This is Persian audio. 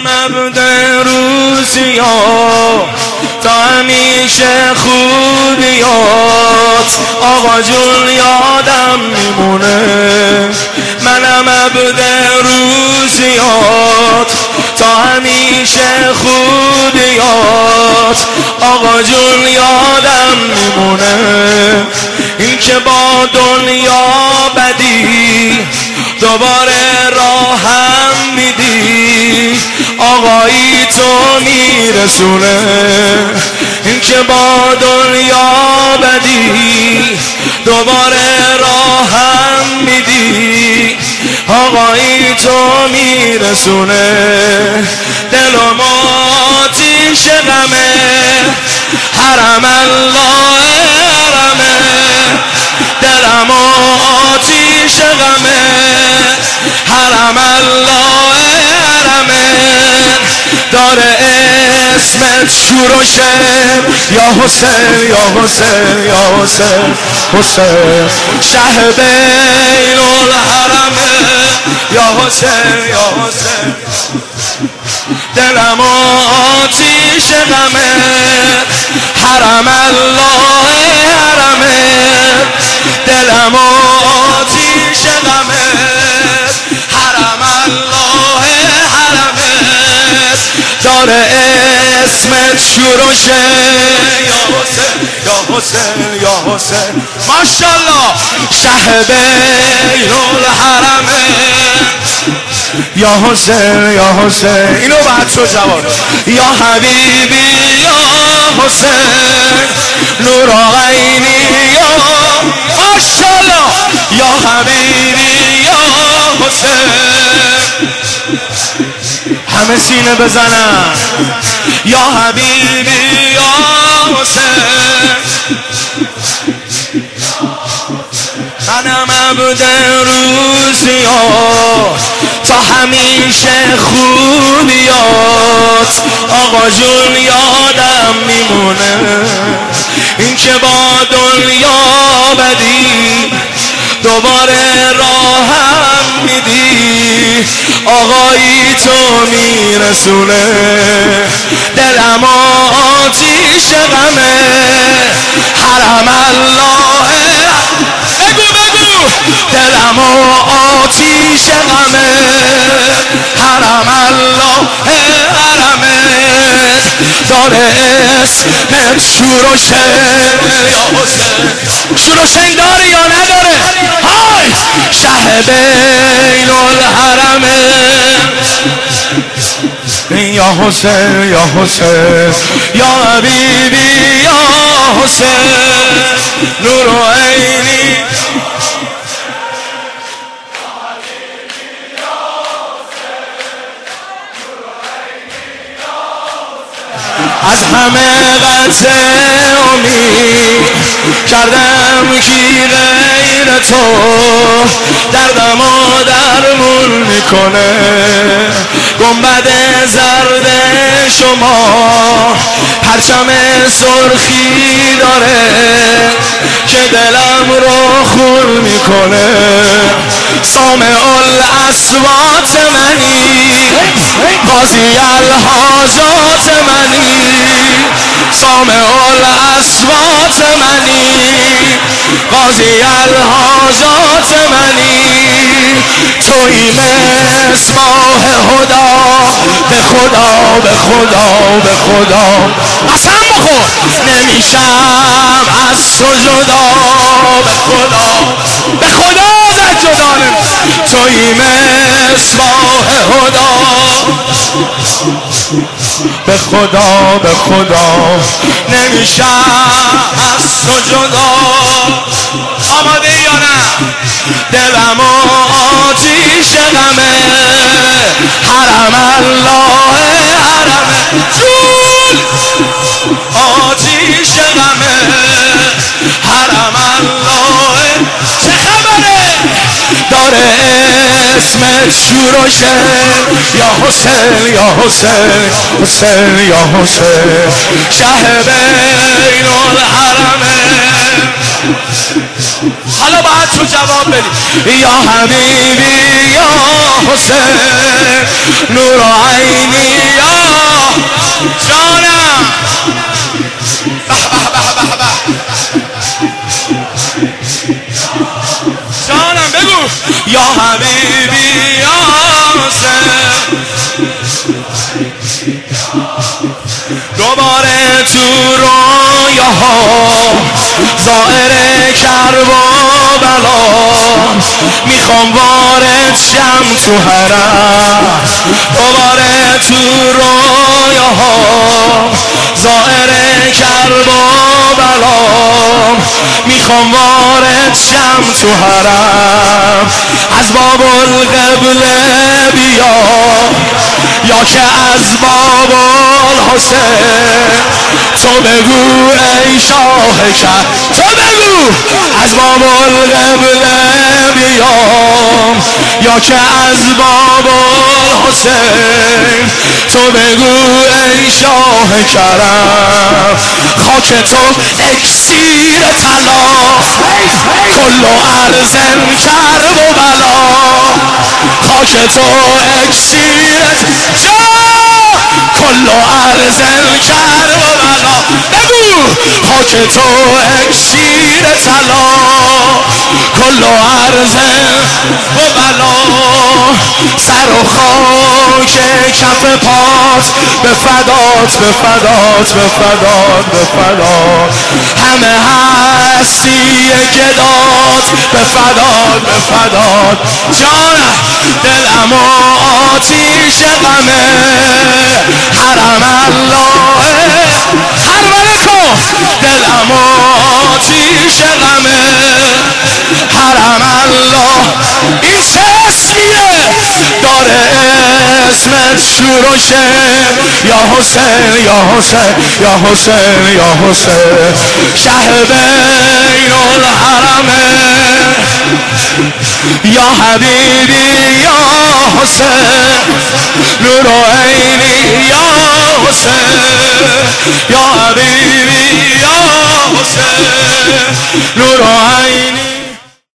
مبدأ روزیات تا همیشه خوبیات آقا جون یادم میمونه. منم مبدأ روزیات تا همیشه خوبیات آقا جون یادم میمونه. این که با دنیا بدی دوباره راهم میدی آقایی تو میرسونه. این که با دنیا بدی دوباره راهم میدی آقایی تو میرسونه. دلم آتیش غمه حرم الله حرمه. دلم آتیش غمه حرم الله حرمه. داره اسمت شور و شعر یا حسین یا حسین یا حسین حسین. شه بین الحرمه یا حسین یا حسین. دلم آتیش غمه حرم الله حرمه. دلم آتیش غمه حرم الله حرمه. داره اسمت شور و شعر یا حسین یا حسین یا حسین. ماشاءالله. شه بین الحرمه یا حسین یا حسین. اینو بعد شو جواب. یا حبیبی یا حسین نور عینی یا ماشاءالله. یا حبیبی یا حسین. همه سینه بزنن. یا حبیبی یا حسین. منم مبدأ روزیات تا همیشه خوبیات آقا جون یادم میمونه. این که با دنیا بدی دوباره راهم میدی آقایی تو میرسونه. دلم آتیش غمه حرم الله. بگو بگو. دلم آتیش غمه حرم الله حرمه. داره اسمت شور و شعر یا حسین. شور و شعر داره یا نداره؟ های شه بین الحرمه یا حسین یا حسین. یا حبیبی یا حسین نور عینی. از همه قطع امید کردم کی غیر تو دردمو درمون میکنه. گنبد زرد شما پرچم سرخی داره که دلم رو خون میکنه. سامع الاصوات منی قاضی الحاجات منی. سامع الاصوات منی قاضی الحاجات منی. توی مصباح هدا به خدا به خدا به خدا قسم بخور نمیشم از تو جدا. به خدا به خدا ازت جدا نمیشم. توی مصباح هدا به خدا به خدا نمیشم از تو جدا. آماده یا نه؟ دلم آتیش غمه حرم الله حرمه. جون آتیش غمه حرم الله. چه خبره؟ داره اسمت شور و شعر یا حسین یا حسین حسین یا حسین. شه بین الحرمه. حالا باید تو جواب بدی. یا حبیبی یا حسین نور عینی زائر کرب و بلا میخوام وارد شم تو حرم دوباره تو رویاها زائر کرب و بلا میخوام وارد شم تو حرم از باب القبله بیا یا که از باب الحسین تو بگو ای شاه کرد تو بگو از باب القبله بیام یا که از باب الحسین تو بگو ای شاه کرم خاک تو اکسیر طلا کل و ارزن کرب و بلا خاک تو اکسیر کل و ارزن کرب و بلا بگو خاک تو اکسیر طلا کل و ارزن و بلا سر و خاک کف پات به فدات به فدات به فدات به فدات همه هستی گدات به فدات به فدات جان دلم آتیش غمه حرم الله حرم کن دلم آتیش غمه حرم الله این چه اسمیه داره اسمت شروشه یا حسین یا حسین یا حسین یا حسین شه بین الحرمه یا حبیبی یا حسین نور عینی یا حسین یا